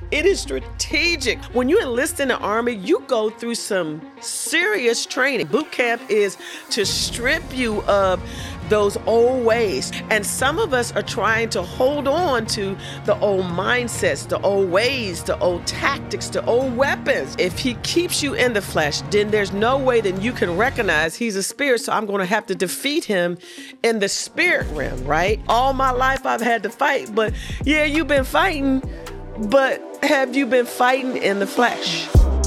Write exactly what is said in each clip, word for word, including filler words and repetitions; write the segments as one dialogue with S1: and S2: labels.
S1: It is strategic. When you enlist in the Army, you go through some serious training. Boot camp is to strip you of those old ways. And some of us are trying to hold on to the old mindsets, the old ways, the old tactics, the old weapons. If he keeps you in the flesh, then there's no way that you can recognize he's a spirit. So I'm going to have to defeat him in the spirit realm, right? All my life I've had to fight, but yeah, you've been fighting, but have you been fighting in the flesh?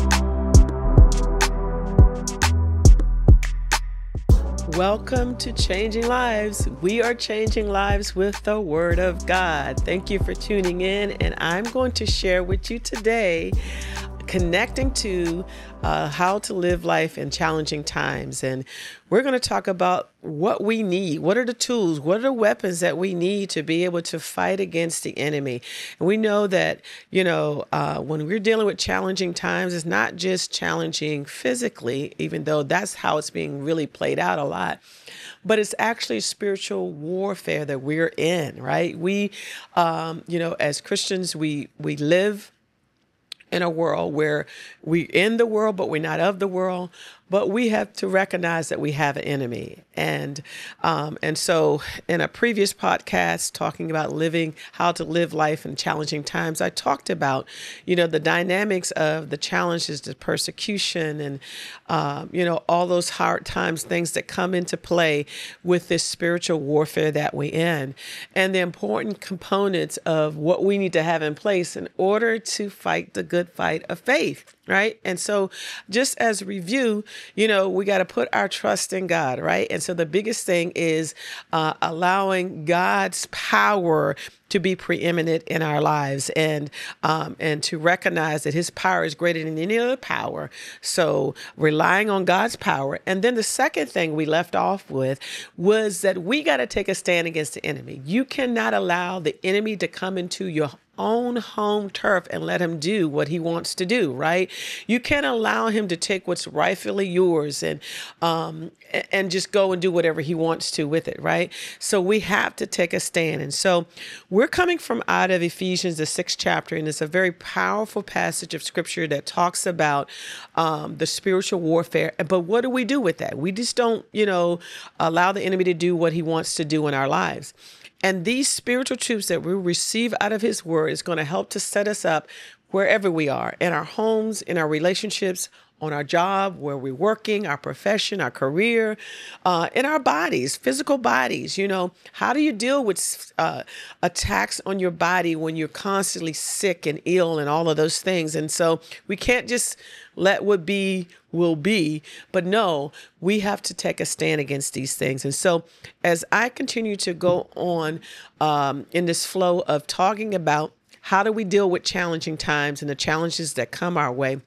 S1: Welcome to Changing Lives. We are changing lives with the Word of God. Thank you for tuning in, and I'm going to share with you today connecting to uh, how to live life in challenging times. And we're going to talk about what we need. What are the tools? What are the weapons that we need to be able to fight against the enemy? And we know that, you know, uh, when we're dealing with challenging times, it's not just challenging physically, even though that's how it's being really played out a lot. But it's actually spiritual warfare that we're in, right? We, um, you know, as Christians, we we live in a world where we're in the world, but we're not of the world. But we have to recognize that we have an enemy. And um, and so in a previous podcast talking about living, how to live life in challenging times, I talked about, you know, the dynamics of the challenges, the persecution, and, um, you know, all those hard times, things that come into play with this spiritual warfare that we're in, and the important components of what we need to have in place in order to fight the good fight of faith. Right. And so just as a review, you know, we got to put our trust in God. Right. And so the biggest thing is uh, allowing God's power to be preeminent in our lives, and um, and to recognize that his power is greater than any other power. So relying on God's power. And then the second thing we left off with was that we got to take a stand against the enemy. You cannot allow the enemy to come into your own home turf and let him do what he wants to do, right? You can't allow him to take what's rightfully yours and um, and just go and do whatever he wants to with it, right? So we have to take a stand. And so we're coming from out of Ephesians, the sixth chapter, and it's a very powerful passage of scripture that talks about um, the spiritual warfare. But what do we do with that? We just don't, you know, allow the enemy to do what he wants to do in our lives. And these spiritual truths that we receive out of his word is going to help to set us up wherever we are, in our homes, in our relationships, on our job, where we're working, our profession, our career, uh, in our bodies, physical bodies. You know, how do you deal with uh, attacks on your body when you're constantly sick and ill and all of those things? And so we can't just let what be will be, but no, we have to take a stand against these things. And so as I continue to go on um, in this flow of talking about how do we deal with challenging times and the challenges that come our way,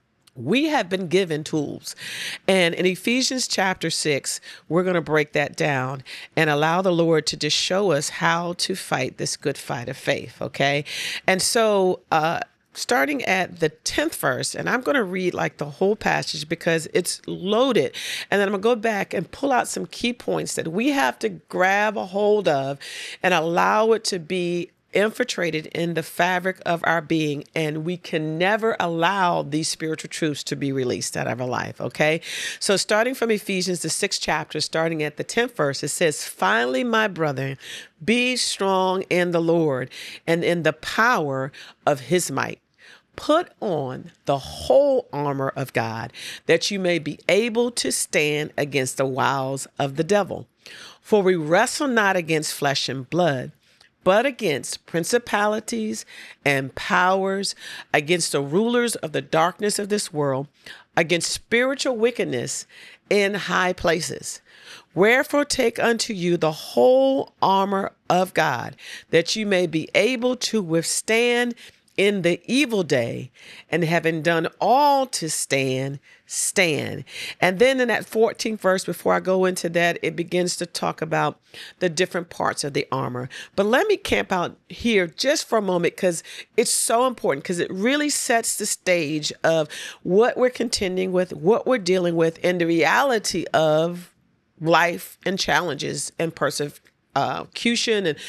S1: we have been given tools. And in Ephesians chapter six, we're going to break that down and allow the Lord to just show us how to fight this good fight of faith. Okay. And so, uh, starting at the tenth verse, and I'm going to read like the whole passage because it's loaded. And then I'm going to go back and pull out some key points that we have to grab a hold of and allow it to be infiltrated in the fabric of our being, and we can never allow these spiritual truths to be released out of our life. Okay. So starting from Ephesians, the sixth chapter, starting at the tenth verse, it says, "Finally, my brother, be strong in the Lord and in the power of his might. Put on the whole armor of God, that you may be able to stand against the wiles of the devil. For we wrestle not against flesh and blood, but against principalities and powers, against the rulers of the darkness of this world, against spiritual wickedness in high places. Wherefore take unto you the whole armor of God, that you may be able to withstand in the evil day, and having done all to stand, stand." And then in that fourteenth verse, before I go into that, it begins to talk about the different parts of the armor. But let me camp out here just for a moment, because it's so important, because it really sets the stage of what we're contending with, what we're dealing with, and the reality of life and challenges and persecution and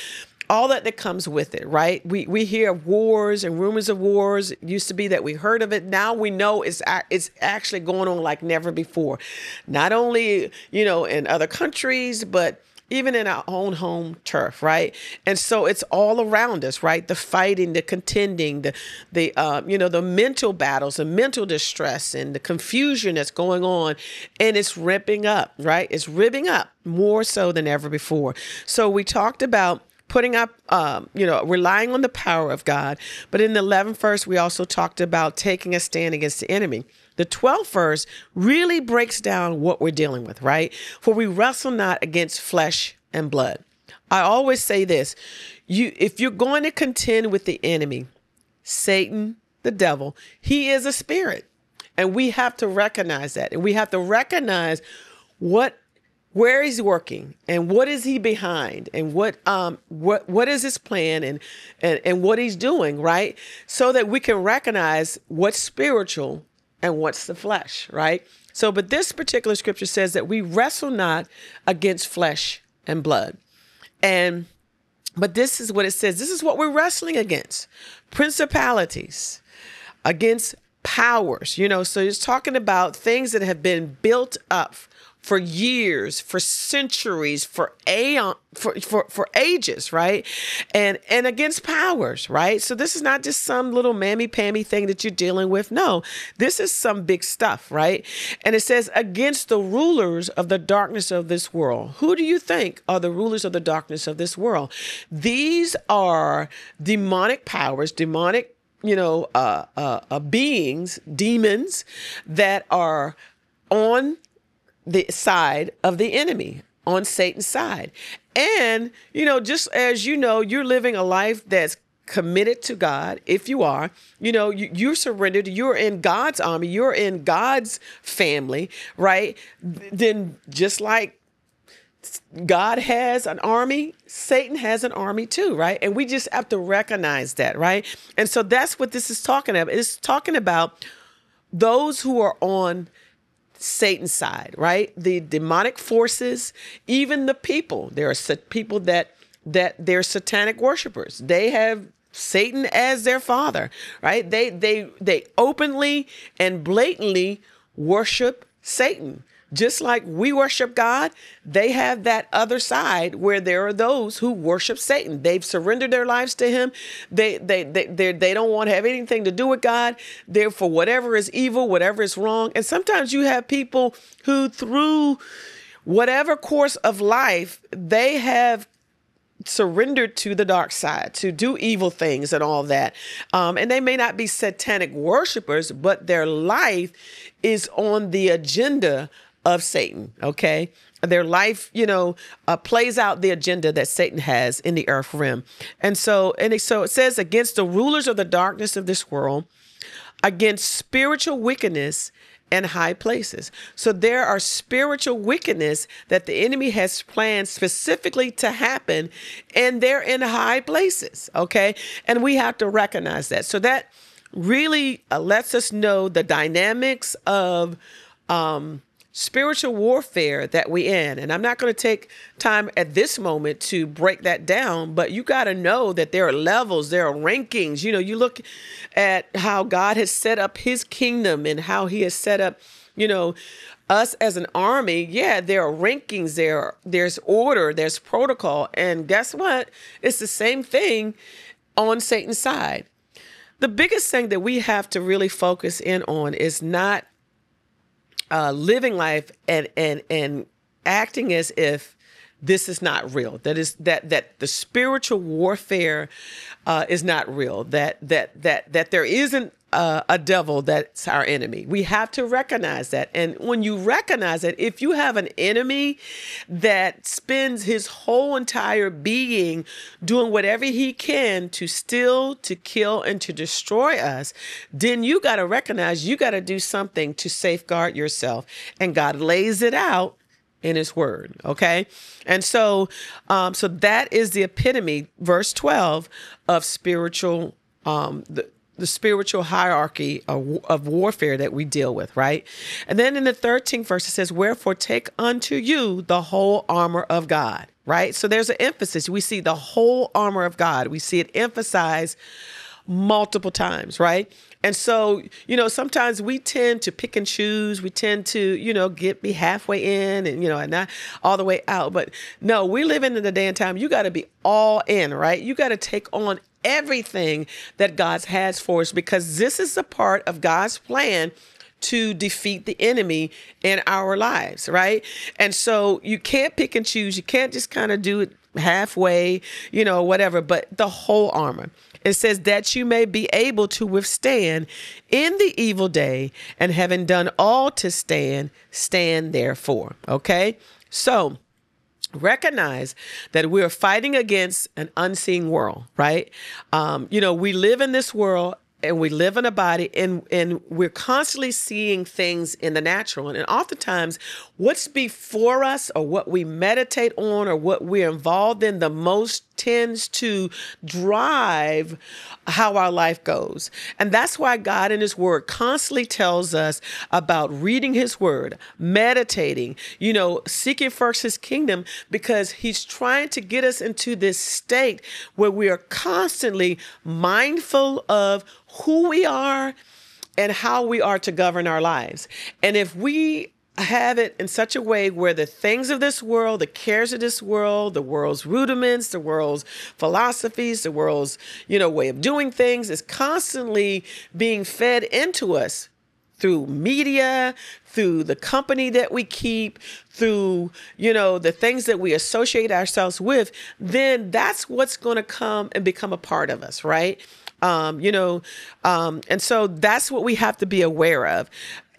S1: all that that comes with it, right? We we hear of wars and rumors of wars. It used to be that we heard of it. Now we know it's it's actually going on like never before. Not only, you know, in other countries, but even in our own home turf, right? And so it's all around us, right? The fighting, the contending, the the uh, you know, the mental battles, the mental distress, and the confusion that's going on, and it's ripping up, right? It's ripping up more so than ever before. So we talked about putting up, um, you know, relying on the power of God. But in the eleventh verse, we also talked about taking a stand against the enemy. The twelfth verse really breaks down what we're dealing with, right? For we wrestle not against flesh and blood. I always say this, you, if you're going to contend with the enemy, Satan, the devil, he is a spirit. And we have to recognize that. And we have to recognize what where he's working and what is he behind and what um what what is his plan and and and what he's doing, right? So that we can recognize what's spiritual and what's the flesh, right? So, but this particular scripture says that we wrestle not against flesh and blood. And but this is what it says. This is what we're wrestling against. Principalities, against powers, you know, so it's talking about things that have been built up for years, for centuries, for aeon, for, for, for ages, right? And and against powers, right? So this is not just some little mammy-pammy thing that you're dealing with. No, this is some big stuff, right? And it says, against the rulers of the darkness of this world. Who do you think are the rulers of the darkness of this world? These are demonic powers, demonic, you know, uh, uh, uh, beings, demons that are on the side of the enemy, on Satan's side. And, you know, just as you know, you're living a life that's committed to God. If you are, you know, you, you're surrendered, you're in God's army, you're in God's family, right? Then just like God has an army, Satan has an army too, right? And we just have to recognize that, right? And so that's what this is talking about. It's talking about those who are on Satan's side, right? The demonic forces, even the people. There are people that that they're satanic worshipers. They have Satan as their father, right? They they they openly and blatantly worship Satan. Just like we worship God, they have that other side where there are those who worship Satan. They've surrendered their lives to him. They they they they, they don't want to have anything to do with God. They're for whatever is evil, whatever is wrong. And sometimes you have people who, through whatever course of life, they have surrendered to the dark side, to do evil things and all that. Um, and they may not be satanic worshipers, but their life is on the agenda of Satan, okay? Their life, you know, uh, plays out the agenda that Satan has in the earth realm. And so, and it, so it says, against the rulers of the darkness of this world, against spiritual wickedness in high places. So there are spiritual wickedness that the enemy has planned specifically to happen, and they're in high places, okay? And we have to recognize that. So that really uh, lets us know the dynamics of um, spiritual warfare that we in. And I'm not going to take time at this moment to break that down, but you got to know that there are levels, there are rankings. You know, you look at how God has set up his kingdom and how he has set up, you know, us as an army. Yeah, there are rankings, there, there's order, there's protocol. And guess what? It's the same thing on Satan's side. The biggest thing that we have to really focus in on is not Uh, living life and and and acting as if this is not real. That is that that the spiritual warfare uh, is not real. That that that that there isn't uh, a devil that's our enemy. We have to recognize that. And when you recognize that, if you have an enemy that spends his whole entire being doing whatever he can to steal, to kill, and to destroy us, then you got to recognize you got to do something to safeguard yourself. And God lays it out in his word. Okay. And so, um, so that is the epitome, verse twelve, of spiritual, um, the, the spiritual hierarchy of, of warfare that we deal with, right? And then in the thirteenth verse, it says, wherefore take unto you the whole armor of God. right? So there's an emphasis. We see the whole armor of God. We see it emphasized multiple times, right? And so, you know, sometimes we tend to pick and choose. We tend to, you know, get be halfway in and, you know, and not all the way out. But no, we live in the day and time. You got to be all in, right? You got to take on everything that God has for us, because this is a part of God's plan to defeat the enemy in our lives, right? And so you can't pick and choose. You can't just kind of do it halfway, you know, whatever, but the whole armor. It says that you may be able to withstand in the evil day, and having done all to stand, stand therefore. Okay. So recognize that we're fighting against an unseen world, right? Um, you know, we live in this world, and we live in a body, and, and we're constantly seeing things in the natural. And oftentimes what's before us, or what we meditate on, or what we're involved in the most, tends to drive how our life goes. And that's why God in his word constantly tells us about reading his word, meditating, you know, seeking first his kingdom, because he's trying to get us into this state where we are constantly mindful of who we are and how we are to govern our lives. And if we have it in such a way where the things of this world, the cares of this world, the world's rudiments, the world's philosophies, the world's, you know, way of doing things is constantly being fed into us through media, through the company that we keep, through, you know, the things that we associate ourselves with, then that's what's going to come and become a part of us, right? Um, you know, um, and so that's what we have to be aware of.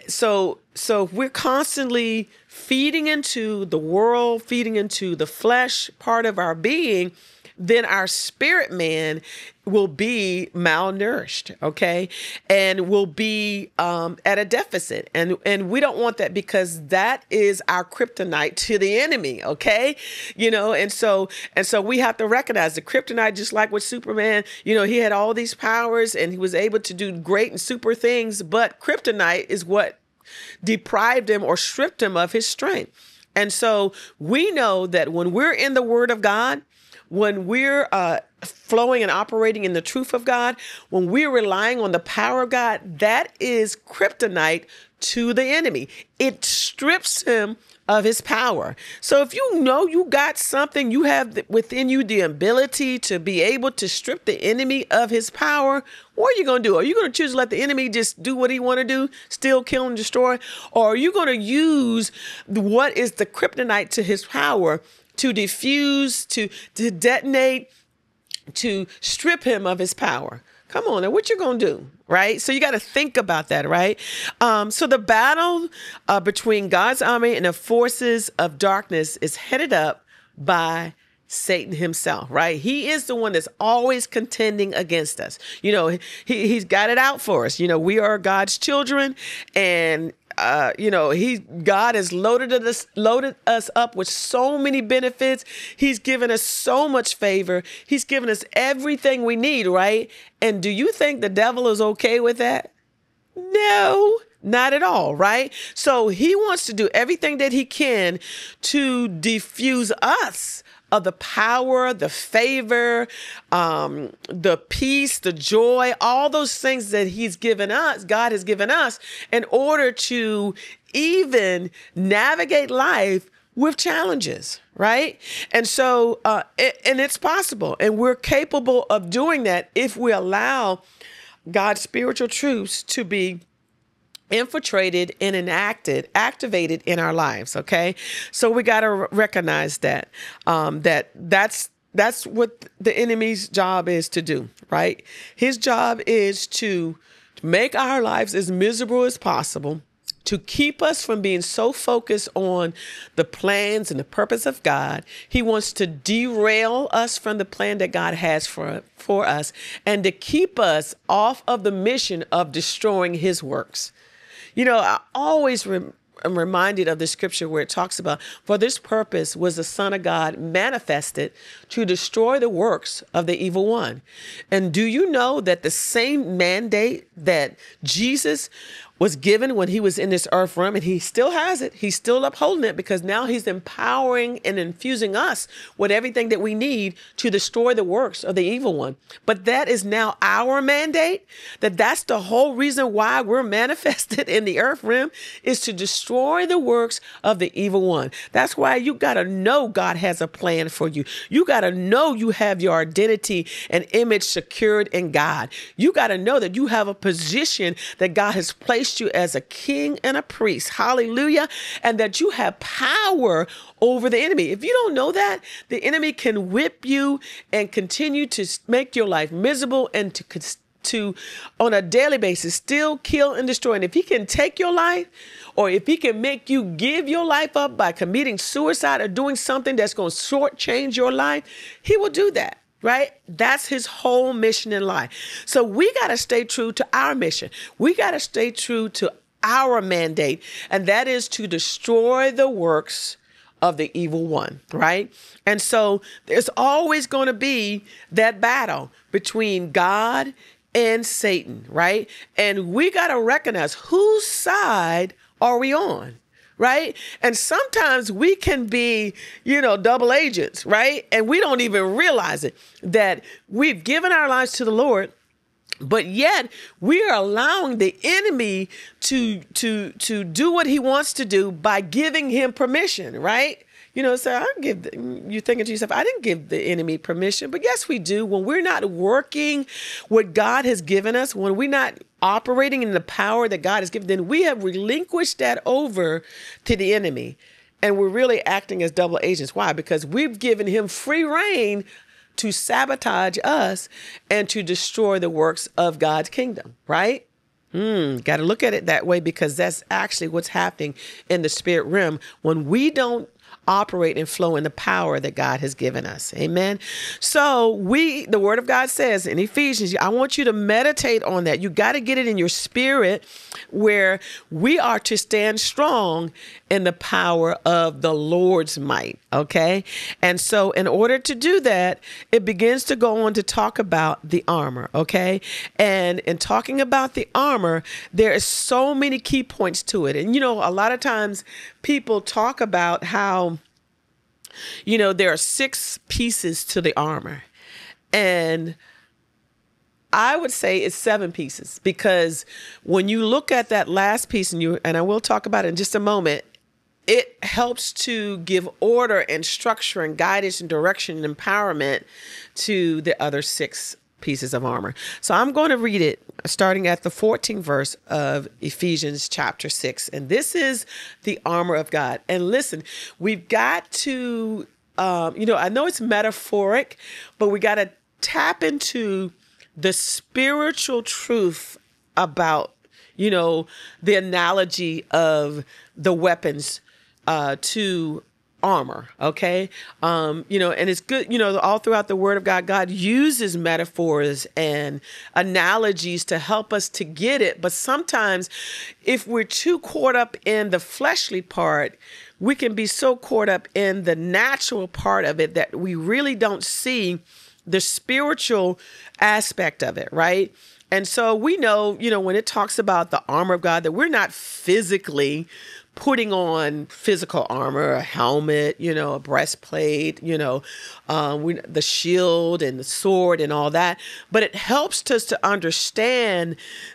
S1: So, so if we're constantly feeding into the world, feeding into the flesh part of our being, then our spirit man will be malnourished, okay, and will be um, at a deficit. And, and we don't want that, because that is our kryptonite to the enemy, okay, you know, and so and so we have to recognize the kryptonite, just like with Superman, you know, he had all these powers and he was able to do great and super things, but kryptonite is what deprived him or stripped him of his strength. And so we know that when we're in the Word of God, when we're uh, flowing and operating in the truth of God, when we're relying on the power of God, that is kryptonite to the enemy. It strips him of his power. So if you know you got something, you have within you the ability to be able to strip the enemy of his power, what are you going to do? Are you going to choose to let the enemy just do what he want to do, steal, kill, and destroy? Or are you going to use what is the kryptonite to his power to diffuse, to, to detonate, to strip him of his power? Come on, now what you going to do, right? So you got to think about that, right? Um, so the battle uh, between God's army and the forces of darkness is headed up by Satan himself, right? He is the one that's always contending against us. You know, he, he's got it out for us. You know, we are God's children, and Uh, you know, he God has loaded us loaded us up with so many benefits. He's given us so much favor. He's given us everything we need, right? And do you think the devil is okay with that? No, not at all, right? So he wants to do everything that he can to diffuse us of the power, the favor, um, the peace, the joy, all those things that he's given us, God has given us, in order to even navigate life with challenges, right? And so, uh, it, and it's possible, and we're capable of doing that if we allow God's spiritual truths to be infiltrated and enacted, activated in our lives. Okay. So we got to r- recognize that, um, that that's, that's what the enemy's job is to do, right? His job is to make our lives as miserable as possible, to keep us from being so focused on the plans and the purpose of God. He wants to derail us from the plan that God has for, for us, and to keep us off of the mission of destroying his works. You know, I always rem- am reminded of the scripture where it talks about, for this purpose was the Son of God manifested to destroy the works of the evil one. And do you know that the same mandate that Jesus was given when he was in this earth realm, and he still has it. He's still upholding it because now he's empowering and infusing us with everything that we need to destroy the works of the evil one. But that is now our mandate, that that's the whole reason why we're manifested in the earth realm, is to destroy the works of the evil one. That's why you got to know God has a plan for you. You got to know you have your identity and image secured in God. You got to know that you have a position that God has placed you as a king and a priest. Hallelujah. And that you have power over the enemy. If you don't know that, the enemy can whip you and continue to make your life miserable and to to on a daily basis still kill and destroy. And if he can take your life, or if he can make you give your life up by committing suicide or doing something that's going to shortchange your life, he will do that. Right? That's his whole mission in life. So we got to stay true to our mission. We got to stay true to our mandate, and that is to destroy the works of the evil one. Right? And so there's always going to be that battle between God and Satan. Right? And we got to recognize whose side are we on? Right? And sometimes we can be, you know, double agents, right? And we don't even realize it, that we've given our lives to the Lord, but yet we are allowing the enemy to, to, to do what he wants to do by giving him permission, right? You know, so I don't give, the, you're thinking to yourself, I didn't give the enemy permission, but yes, we do. When we're not working what God has given us, when we're not operating in the power that God has given, then we have relinquished that over to the enemy. And we're really acting as double agents. Why? Because we've given him free reign to sabotage us and to destroy the works of God's kingdom, right? Mm, got to look at it that way, because that's actually what's happening in the spirit realm when we don't operate and flow in the power that God has given us. Amen. So we, the word of God says in Ephesians, I want you to meditate on that. You got to get it in your spirit, where we are to stand strong in the power of the Lord's might. Okay. And so in order to do that, it begins to go on to talk about the armor. Okay. And in talking about the armor, there is so many key points to it. And, you know, a lot of times people talk about how, you know, there are six pieces to the armor. And I would say it's seven pieces, because when you look at that last piece, and you, and I will talk about it in just a moment, it helps to give order and structure and guidance and direction and empowerment to the other six pieces of armor. So I'm going to read it starting at the fourteenth verse of Ephesians chapter six. And this is the armor of God. And listen, we've got to, um, you know, I know it's metaphoric, but we got to tap into the spiritual truth about, you know, the analogy of the weapons uh, to armor. Okay. Um, you know, and it's good, you know, all throughout the word of God, God uses metaphors and analogies to help us to get it. But sometimes if we're too caught up in the fleshly part, we can be so caught up in the natural part of it that we really don't see the spiritual aspect of it. Right. And so we know, you know, when it talks about the armor of God, that we're not physically putting on physical armor, a helmet, you know, a breastplate, you know, um, we, the shield and the sword and all that. But it helps us to understand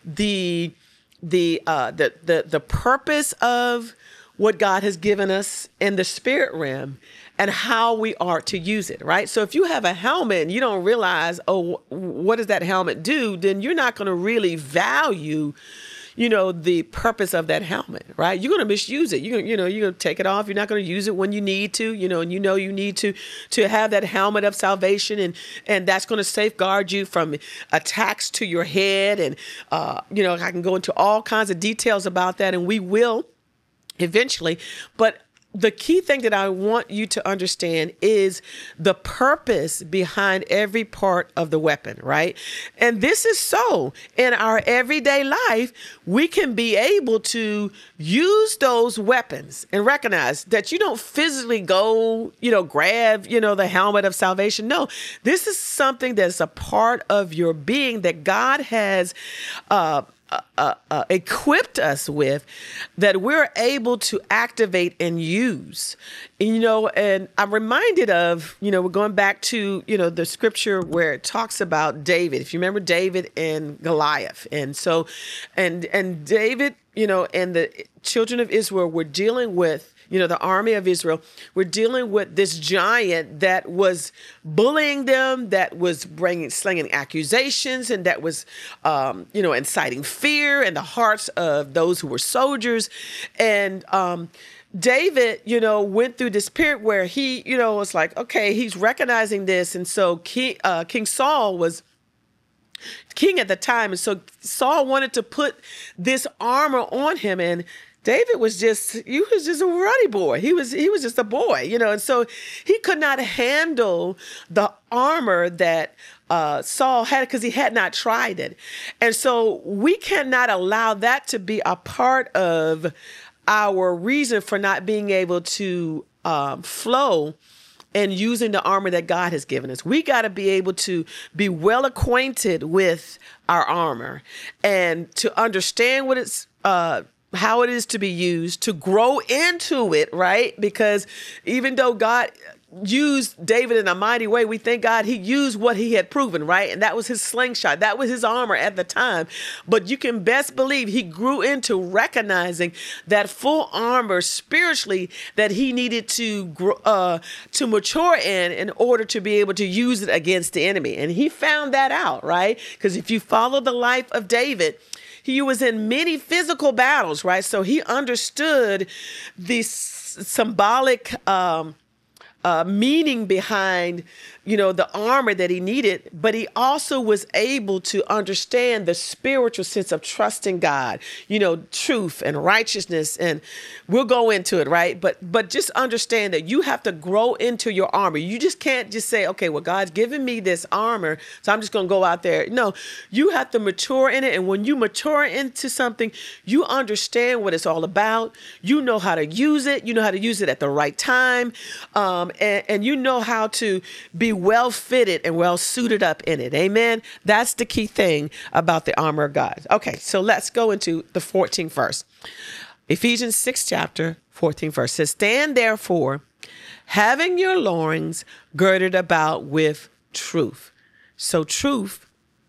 S1: the the uh, the the the purpose of what God has given us in the spirit realm and how we are to use it, right? So if you have a helmet and you don't realize, oh, what does that helmet do? Then you're not going to really value, you know, the purpose of that helmet, right? You're going to misuse it. You're going to, you know, you're going to take it off. You're not going to use it when you need to, you know, and you know you need to, to have that helmet of salvation, and, and that's going to safeguard you from attacks to your head. And, uh, you know, I can go into all kinds of details about that, and we will eventually. But the key thing that I want you to understand is the purpose behind every part of the weapon, right? And this is so in our everyday life, we can be able to use those weapons and recognize that you don't physically go, you know, grab, you know, the helmet of salvation. No, this is something that's a part of your being that God has, uh, uh, uh, uh, equipped us with that we're able to activate and use. You know, and I'm reminded of, you know, we're going back to, you know, the scripture where it talks about David. If you remember David and Goliath. And so, and, and David, you know, and the children of Israel were dealing with, you know, the army of Israel, were dealing with this giant that was bullying them, that was bringing, slinging accusations, and that was, um, you know, inciting fear in the hearts of those who were soldiers. And, um, David, you know, went through this period where he, you know, was like, okay, he's recognizing this. And so King, uh, King Saul was king at the time. And so Saul wanted to put this armor on him, and David was just, he was just a ruddy boy. He was, he was just a boy, you know, and so he could not handle the armor that uh, Saul had because he had not tried it. And so we cannot allow that to be a part of our reason for not being able to um, flow and using the armor that God has given us. We got to be able to be well acquainted with our armor and to understand what it's, uh, how it is to be used, to grow into it, right? Because even though God used David in a mighty way, we thank God he used what he had proven, right? And that was his slingshot. That was his armor at the time. But you can best believe he grew into recognizing that full armor spiritually that he needed to grow, uh, to mature in in order to be able to use it against the enemy. And he found that out, right? Because if you follow the life of David, he was in many physical battles, right? So he understood the symbolic um, uh, meaning behind, you know, the armor that he needed, but he also was able to understand the spiritual sense of trusting God, you know, truth and righteousness. And we'll go into it, right? But but just understand that you have to grow into your armor. You just can't just say, okay, well, God's given me this armor, so I'm just going to go out there. No, you have to mature in it. And when you mature into something, you understand what it's all about. You know how to use it. You know how to use it at the right time. Um, and, and you know how to be well fitted and well suited up in it. Amen. That's the key thing about the armor of God. Okay, so let's go into the fourteenth verse. Ephesians six chapter fourteenth verse says, "Stand therefore, having your loins girded about with truth." So truth,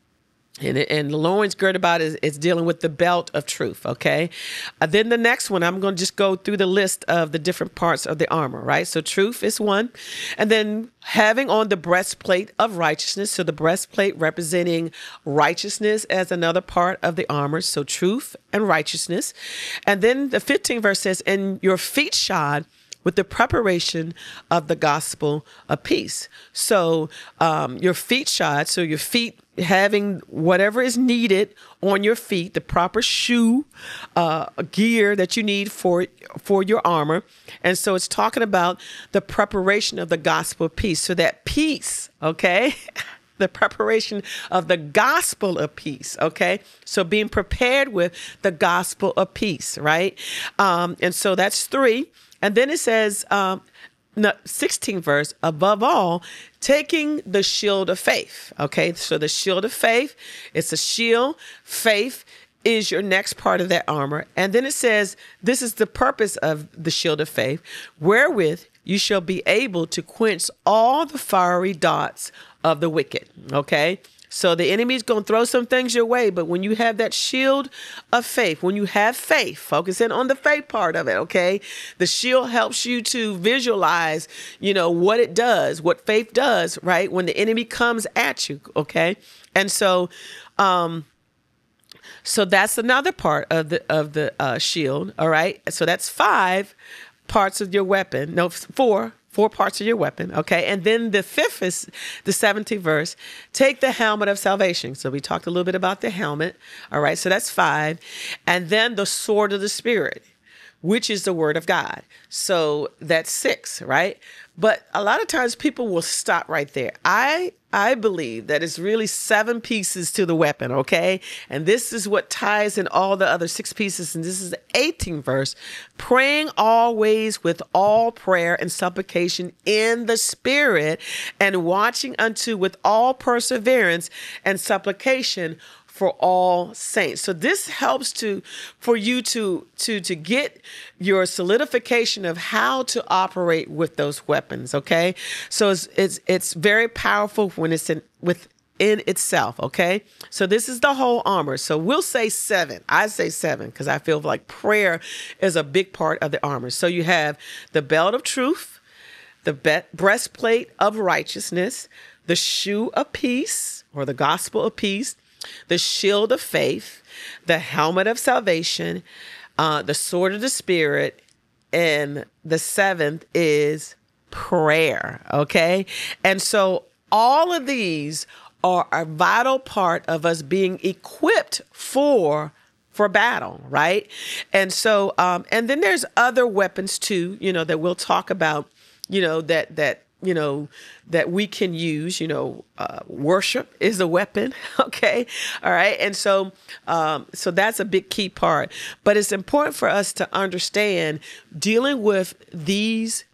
S1: and, and the loins girded about is, is dealing with the belt of truth, okay? Uh, then the next one, I'm going to just go through the list of the different parts of the armor, right? So truth is one. And then having on the breastplate of righteousness. So the breastplate representing righteousness as another part of the armor. So truth and righteousness. And then the fifteenth verse says, "And your feet shod with the preparation of the gospel of peace." So um, your feet shod, so your feet having whatever is needed on your feet, the proper shoe, uh, gear that you need for for your armor. And so it's talking about the preparation of the gospel of peace. So that peace, okay, the preparation of the gospel of peace, okay? So being prepared with the gospel of peace, right? Um, and so that's three. And then it says, um, no, sixteenth verse, "Above all, taking the shield of faith." Okay, so the shield of faith, it's a shield. Faith is your next part of that armor. And then it says, this is the purpose of the shield of faith, "wherewith you shall be able to quench all the fiery darts of the wicked." Okay. So the enemy's going to throw some things your way, but when you have that shield of faith, when you have faith, focusing on the faith part of it, okay? The shield helps you to visualize, you know, what it does, what faith does, right? When the enemy comes at you, okay? And so, um, so that's another part of the of the uh, shield, all right? So that's five parts of your weapon. No, four. Four parts of your weapon, okay? And then the fifth is the seventeenth verse. "Take the helmet of salvation." So we talked a little bit about the helmet, all right? So that's five. And then the sword of the Spirit, which is the word of God. So that's six, right? But a lot of times people will stop right there. I I believe that it's really seven pieces to the weapon, okay? And this is what ties in all the other six pieces. And this is the eighteenth verse. "Praying always with all prayer and supplication in the Spirit, and watching unto with all perseverance and supplication for all saints. So this helps to for you to to to get your solidification of how to operate with those weapons. Okay, so it's it's it's very powerful when it's in with. in itself. Okay. So this is the whole armor. So we'll say seven. I say seven because I feel like prayer is a big part of the armor. So you have the belt of truth, the be- breastplate of righteousness, the shoe of peace or the gospel of peace, the shield of faith, the helmet of salvation, uh, the sword of the spirit, and the seventh is prayer. Okay. And so all of these are a vital part of us being equipped for for battle, right? And so, um, and then there's other weapons too, you know, that we'll talk about, you know, that that you know that we can use. You know, uh, worship is a weapon, okay, all right, and so um, so that's a big key part. But it's important for us to understand dealing with these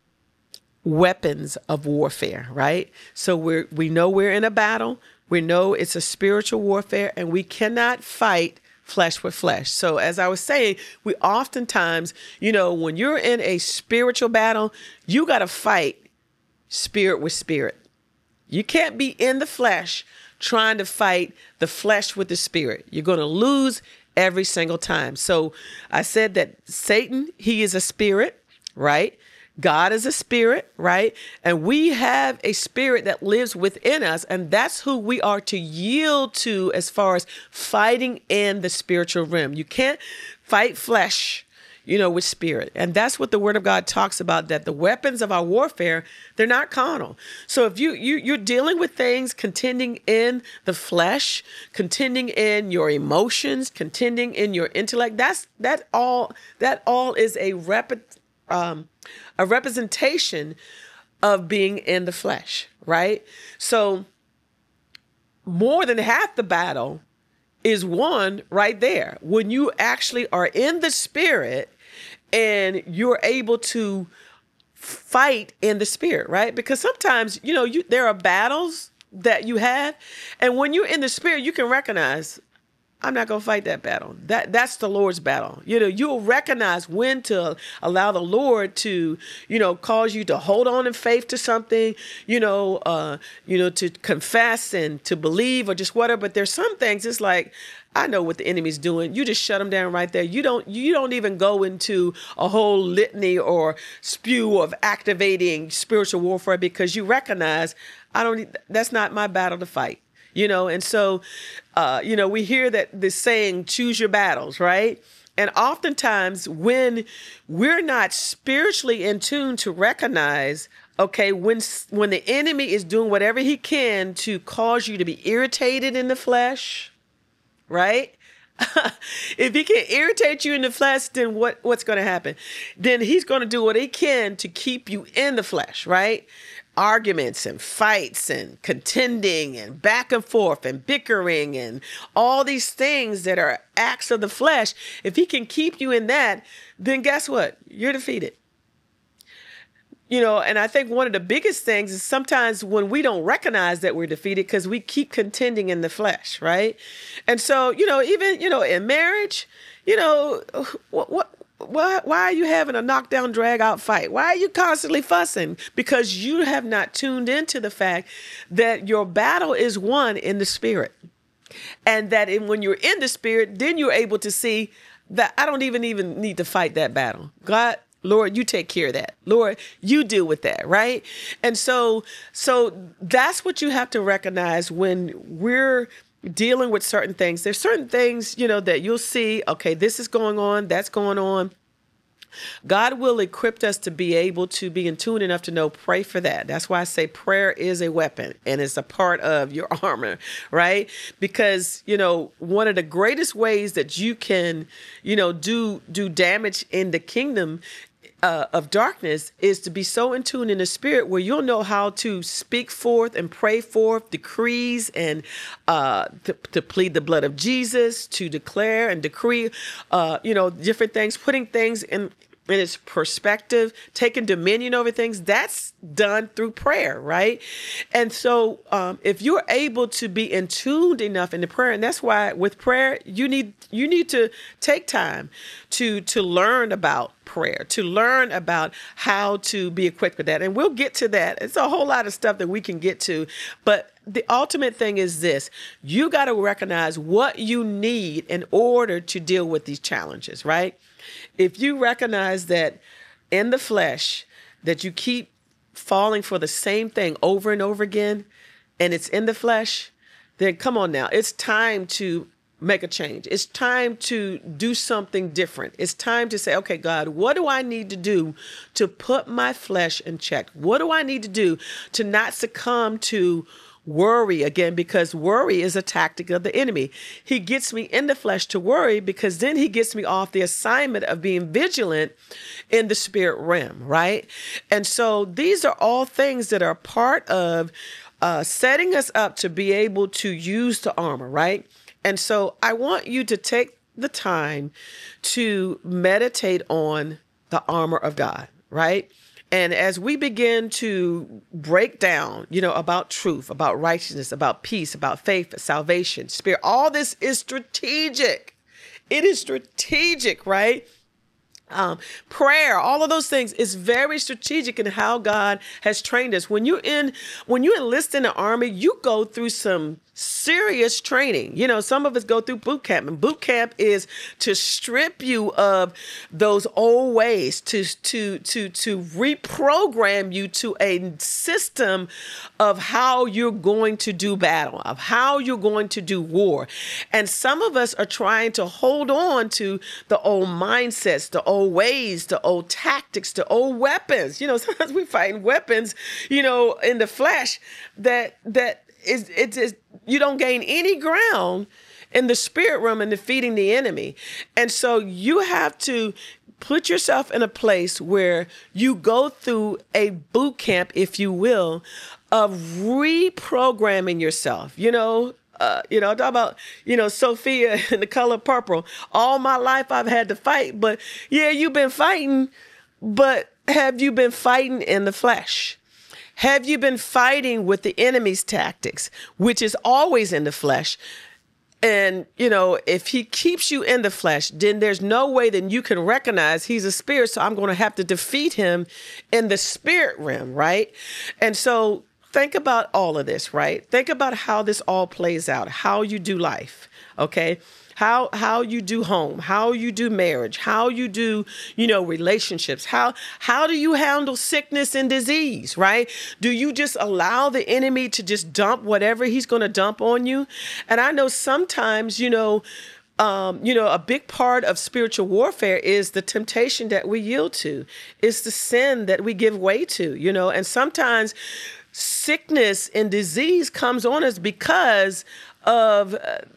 S1: weapons of warfare, right? So we're we know we're in a battle. We know it's a spiritual warfare, and we cannot fight flesh with flesh. So as I was saying, we oftentimes, you know, when you're in a spiritual battle, you got to fight spirit with spirit. You can't be in the flesh trying to fight the flesh with the spirit. You're going to lose every single time. So I said that Satan, he is a spirit, right? God is a spirit, right? And we have a spirit that lives within us, and that's who we are to yield to as far as fighting in the spiritual realm. You can't fight flesh, you know, with spirit. And that's what the Word of God talks about, that the weapons of our warfare, they're not carnal. So if you, you, you're dealing with things contending in the flesh, contending in your emotions, contending in your intellect, that's that all that all is a repet um a representation of being in the flesh, right? So more than half the battle is won right there when you actually are in the spirit and you're able to fight in the spirit, right? Because sometimes, you know, you there are battles that you have, and when you're in the spirit, you can recognize, I'm not going to fight that battle. That that's the Lord's battle. You know, you'll recognize when to allow the Lord to, you know, cause you to hold on in faith to something, you know, uh, you know, to confess and to believe or just whatever. But there's some things it's like, I know what the enemy's doing. You just shut them down right there. You don't you don't even go into a whole litany or spew of activating spiritual warfare because you recognize I don't that's not my battle to fight. You know, and so, uh, you know, we hear that this saying, choose your battles, right? And oftentimes when we're not spiritually in tune to recognize, okay, when when the enemy is doing whatever he can to cause you to be irritated in the flesh, right? If he can irritate you in the flesh, then what, what's going to happen? Then he's going to do what he can to keep you in the flesh, right? Arguments and fights and contending and back and forth and bickering and all these things that are acts of the flesh. If he can keep you in that, then guess what? You're defeated. You know, and I think one of the biggest things is sometimes when we don't recognize that we're defeated because we keep contending in the flesh, right? And so, you know, even, you know, in marriage, you know, what, what, why, why are you having a knockdown, drag out fight? Why are you constantly fussing? Because you have not tuned into the fact that your battle is won in the spirit. And that in, when you're in the spirit, then you're able to see that I don't even even need to fight that battle. God, Lord, you take care of that. Lord, you deal with that, right? And so, so that's what you have to recognize when we're dealing with certain things. There's certain things, you know, that you'll see, okay, this is going on, that's going on. God will equip us to be able to be in tune enough to know, pray for that. That's why I say prayer is a weapon and it's a part of your armor, right? Because, you know, one of the greatest ways that you can, you know, do, do damage in the kingdom Uh, of darkness is to be so in tune in the spirit where you'll know how to speak forth and pray forth decrees and uh, to, to plead the blood of Jesus, to declare and decree, uh, you know, different things, putting things in and its perspective, taking dominion over things, that's done through prayer, right? And so um, if you're able to be in tuned enough into prayer, and that's why with prayer, you need you need to take time to to learn about prayer, to learn about how to be equipped with that. And we'll get to that. It's a whole lot of stuff that we can get to, but the ultimate thing is this: you got to recognize what you need in order to deal with these challenges, right? If you recognize that in the flesh, that you keep falling for the same thing over and over again, and it's in the flesh, then come on now. It's time to make a change. It's time to do something different. It's time to say, okay, God, what do I need to do to put my flesh in check? What do I need to do to not succumb to worry again? Because worry is a tactic of the enemy. He gets me in the flesh to worry because then he gets me off the assignment of being vigilant in the spirit realm, right? And so these are all things that are part of uh, setting us up to be able to use the armor, right? And so I want you to take the time to meditate on the armor of God, right? And as we begin to break down, you know, about truth, about righteousness, about peace, about faith, salvation, spirit, all this is strategic. It is strategic, right? Um, prayer, all of those things is very strategic in how God has trained us. When you in, when you enlist in the army, you go through some serious training. You know, some of us go through boot camp, and boot camp is to strip you of those old ways, to to to to reprogram you to a system of how you're going to do battle, of how you're going to do war. And some of us are trying to hold on to the old mindsets, the old ways, the old tactics, the old weapons. You know, sometimes we find weapons, you know, in the flesh that that is it's it, you don't gain any ground in the spirit realm in defeating the enemy. And so you have to put yourself in a place where you go through a boot camp, if you will, of reprogramming yourself. You know, Uh, you know, talk about, you know, Sophia in The Color Purple. All my life I've had to fight, but yeah, you've been fighting, but have you been fighting in the flesh? Have you been fighting with the enemy's tactics, which is always in the flesh? And, you know, if he keeps you in the flesh, then there's no way that you can recognize he's a spirit. So I'm going to have to defeat him in the spirit realm, right? And so think about all of this, right? Think about how this all plays out, how you do life, okay? How how you do home, how you do marriage, how you do, you know, relationships. How how do you handle sickness and disease, right? Do you just allow the enemy to just dump whatever he's going to dump on you? And I know sometimes, you know, Um, you know, a big part of spiritual warfare is the temptation that we yield to. It's the sin that we give way to, you know, and sometimes sickness and disease comes on us because of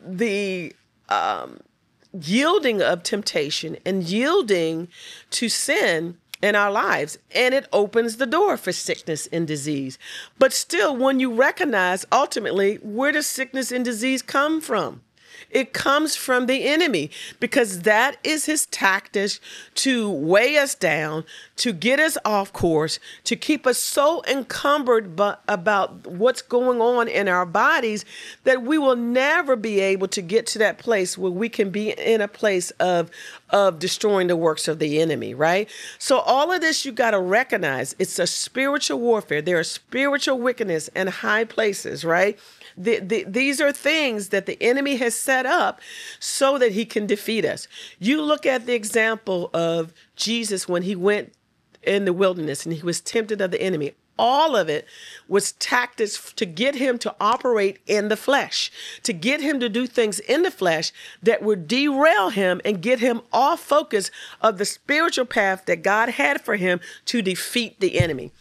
S1: the um, yielding of temptation and yielding to sin in our lives. And it opens the door for sickness and disease. But still, when you recognize ultimately, where does sickness and disease come from? It comes from the enemy, because that is his tactic to weigh us down, to get us off course, to keep us so encumbered bu- about what's going on in our bodies that we will never be able to get to that place where we can be in a place of, of destroying the works of the enemy, right? So all of this, you got to recognize it's a spiritual warfare. There are spiritual wickedness in high places, right? The, the, these are things that the enemy has set up so that he can defeat us. You look at the example of Jesus when he went in the wilderness and he was tempted of the enemy. All of it was tactics to get him to operate in the flesh, to get him to do things in the flesh that would derail him and get him off focus of the spiritual path that God had for him to defeat the enemy.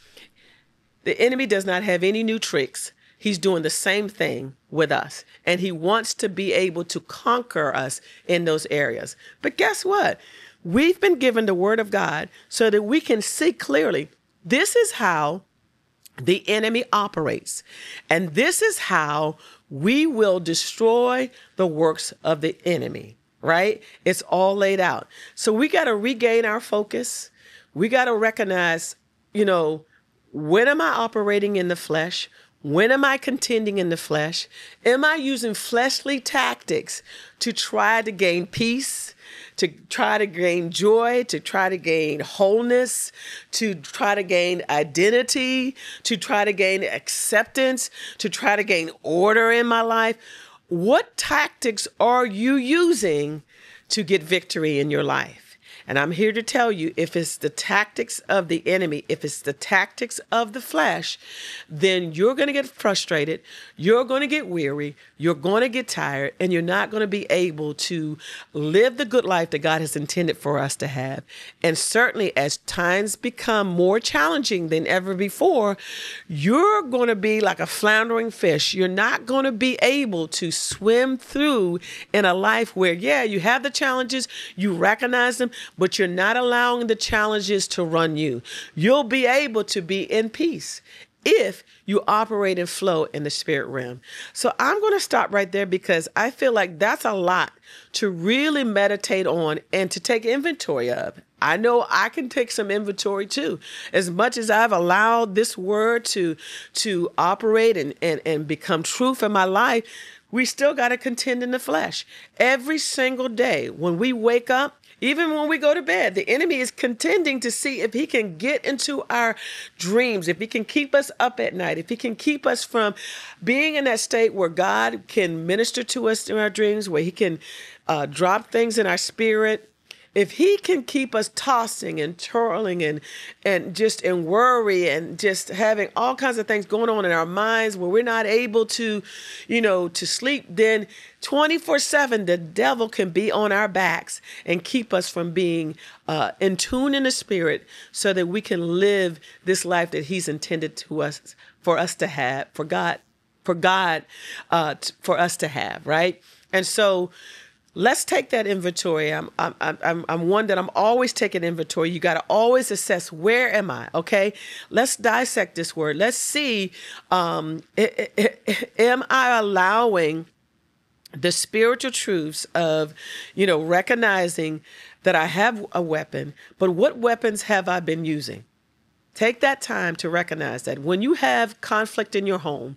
S1: The enemy does not have any new tricks. He's doing the same thing with us, and he wants to be able to conquer us in those areas. But guess what? We've been given the word of God so that we can see clearly. This is how the enemy operates, and this is how we will destroy the works of the enemy, right? It's all laid out. So we got to regain our focus. We got to recognize, you know, when am I operating in the flesh? When am I contending in the flesh? Am I using fleshly tactics to try to gain peace, to try to gain joy, to try to gain wholeness, to try to gain identity, to try to gain acceptance, to try to gain order in my life? What tactics are you using to get victory in your life? And I'm here to tell you, if it's the tactics of the enemy, if it's the tactics of the flesh, then you're going to get frustrated. You're going to get weary. You're going to get tired, and you're not going to be able to live the good life that God has intended for us to have. And certainly as times become more challenging than ever before, you're going to be like a floundering fish. You're not going to be able to swim through in a life where, yeah, you have the challenges, you recognize them, but you're not allowing the challenges to run you. You'll be able to be in peace if you operate and flow in the spirit realm. So I'm going to stop right there because I feel like that's a lot to really meditate on and to take inventory of. I know I can take some inventory too. As much as I've allowed this word to, to operate and, and, and become truth in my life, we still got to contend in the flesh. Every single day when we wake up, even when we go to bed, the enemy is contending to see if he can get into our dreams, if he can keep us up at night, if he can keep us from being in that state where God can minister to us in our dreams, where he can uh, drop things in our spirit. If he can keep us tossing and twirling and and just in worry and just having all kinds of things going on in our minds where we're not able to, you know, to sleep, then twenty-four seven, the devil can be on our backs and keep us from being uh, in tune in the spirit so that we can live this life that he's intended to us, for us to have, for God, for God, uh, t- for us to have, right? And so let's take that inventory. I'm, I'm, I'm, I'm one that I'm always taking inventory. You got to always assess, where am I? Okay. Let's dissect this word. Let's see, um, am I allowing the spiritual truths of, you know, recognizing that I have a weapon, but what weapons have I been using? Take that time to recognize that when you have conflict in your home,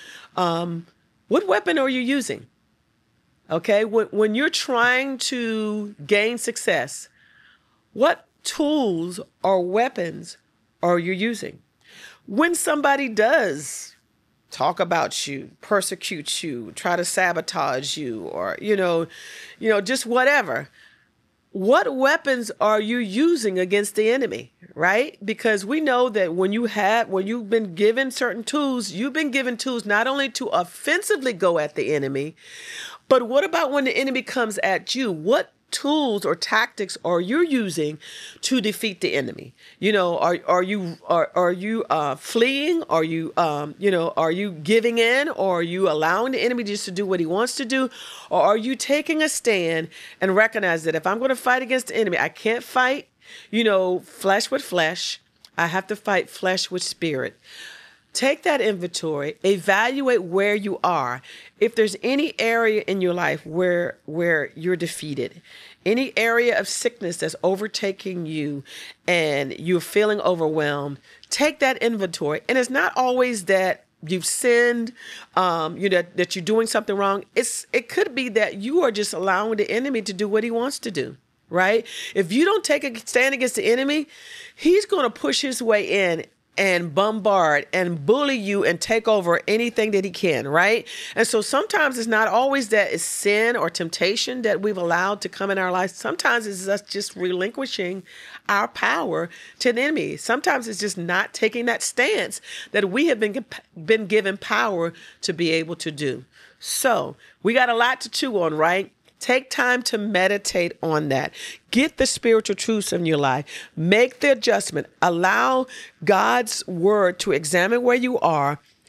S1: um, what weapon are you using? Okay, when, when you're trying to gain success, what tools or weapons are you using? When somebody does talk about you, persecute you, try to sabotage you, or, you know, you know, just whatever, what weapons are you using against the enemy, right? Because we know that when you have, when you've been given certain tools, you've been given tools not only to offensively go at the enemy, but what about when the enemy comes at you? What tools or tactics are you using to defeat the enemy? You know, are are you are are you uh, fleeing? Are you um, you know, are you giving in, or are you allowing the enemy just to do what he wants to do, or are you taking a stand and recognize that if I'm going to fight against the enemy, I can't fight, you know, flesh with flesh. I have to fight flesh with spirit. Take that inventory, evaluate where you are. If there's any area in your life where where you're defeated, any area of sickness that's overtaking you and you're feeling overwhelmed, take that inventory. And it's not always that you've sinned, um, you know, that, that you're doing something wrong. It's it could be that you are just allowing the enemy to do what he wants to do, right? If you don't take a stand against the enemy, he's going to push his way in and bombard and bully you and take over anything that he can, right? And so sometimes it's not always that it's sin or temptation that we've allowed to come in our lives. Sometimes it's us just relinquishing our power to the enemy. Sometimes it's just not taking that stance that we have been, been given power to be able to do. So we got a lot to chew on, right? Take time to meditate on that. Get the spiritual truths in your life. Make the adjustment. Allow God's word to examine where you are.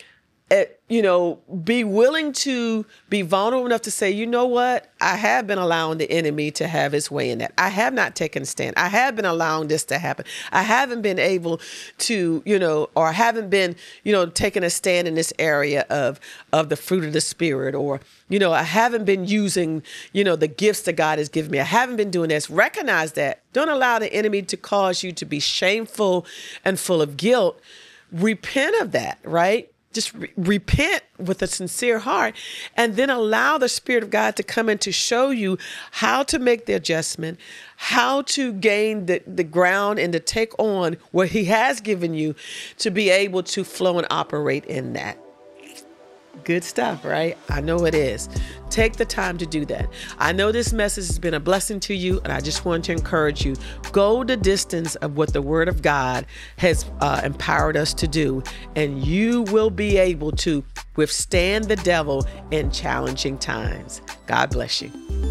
S1: uh, you know, be willing to be vulnerable enough to say, you know what, I have been allowing the enemy to have his way in that. I have not taken a stand. I have been allowing this to happen. I haven't been able to, you know, or I haven't been, you know, taking a stand in this area of, of the fruit of the Spirit, or, you know, I haven't been using, you know, the gifts that God has given me. I haven't been doing this. Recognize that. Don't allow the enemy to cause you to be shameful and full of guilt. Repent of that, right? Just re- repent with a sincere heart, and then allow the Spirit of God to come in to show you how to make the adjustment, how to gain the, the ground and to take on what he has given you to be able to flow and operate in that. Good stuff, right? I know it is. Take the time to do that. I know this message has been a blessing to you, and I just want to encourage you. Go the distance of what the Word of God has uh, empowered us to do, and you will be able to withstand the devil in challenging times. God bless you.